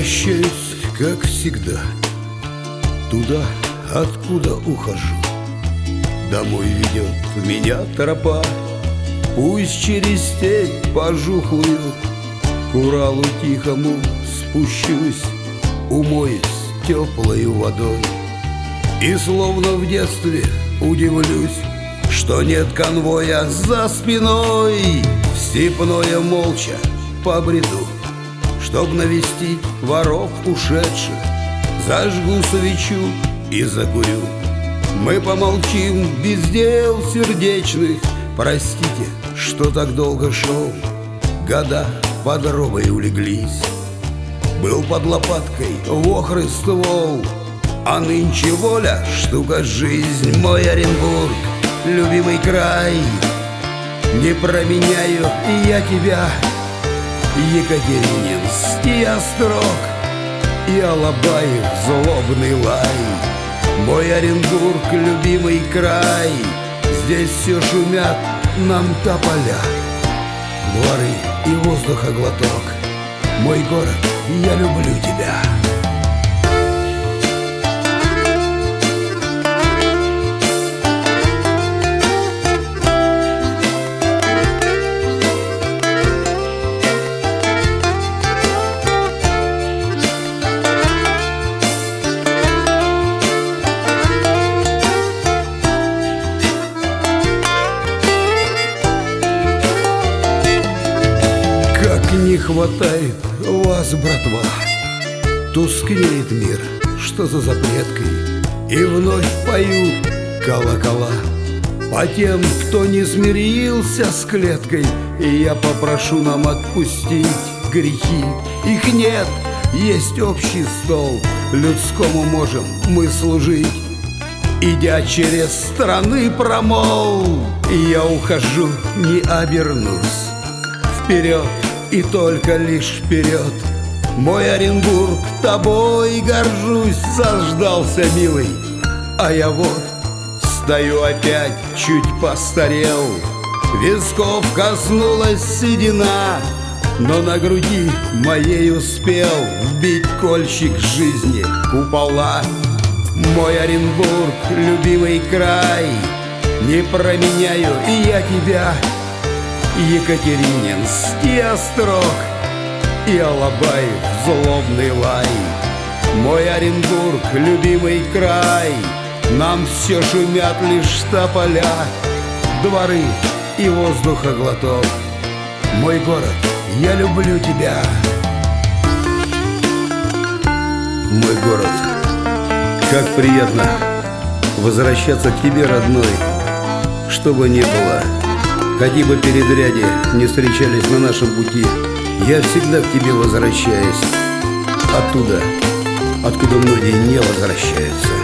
Возвращаюсь, как всегда, туда, откуда ухожу. Домой ведет меня тропа, пусть через степь пожухлую. К Уралу тихому спущусь, умоюсь теплою водой. И словно в детстве удивлюсь, что нет конвоя за спиной. В степное молча побреду, чтоб навестить воров ушедших. Зажгу свечу и закурю. Мы помолчим без дел сердечных. Простите, что так долго шел, года под робой улеглись. Был под лопаткой вохрый ствол, а нынче воля, штука жизнь. Мой Оренбург, любимый край, не променяю я тебя. Екатерининский острог и Алабаев злобный лай. Мой Оренбург, любимый край, здесь все шумят нам тополя. Дворы и воздуха глоток, мой город, я люблю тебя. Не хватает вас, братва, тускнеет мир, что за запреткой. И вновь поют колокола по тем, кто не смирился с клеткой. И я попрошу нам отпустить грехи. Их нет, есть общий стол, людскому можем мы служить. Идя через страны промол, я ухожу, не обернусь. Вперед и только лишь вперед, мой Оренбург, тобой горжусь. Заждался, милый, а я вот стою опять, чуть постарел. Висков коснулась седина, но на груди моей успел вбить кольчик жизни купола. Мой Оренбург, любимый край, не променяю и я тебя. Екатерининский острог и Алабаев злобный лай. Мой Оренбург, любимый край, нам все шумят лишь тополя. Дворы и воздуха глоток, мой город, я люблю тебя. Мой город, как приятно возвращаться к тебе, родной. Что бы ни было, какие бы передряги не встречались на нашем пути, я всегда к тебе возвращаюсь. Оттуда, откуда многие не возвращаются.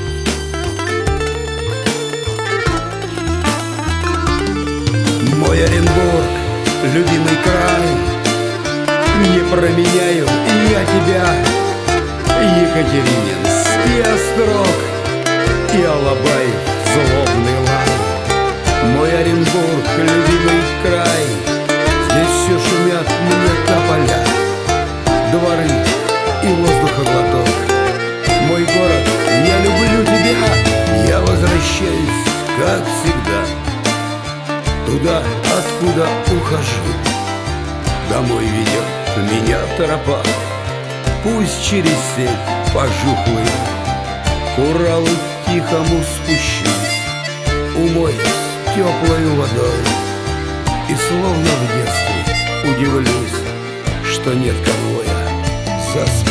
Мой Оренбург, любимый край, не променяю и я тебя. Екатерининский острог и Алабаев злобный лай. Мой Оренбург, любимый край, здесь все шумят мне тополя. Дворы и воздуха глоток, мой город, я люблю тебя. Я возвращаюсь, как всегда, туда, откуда ухожу. Домой ведет меня тропа, пусть через сеть пожухлую. К Уралу тихому спущусь, умоюсь теплою водой. И словно в детстве удивлюсь, что нет конвоя за спиной.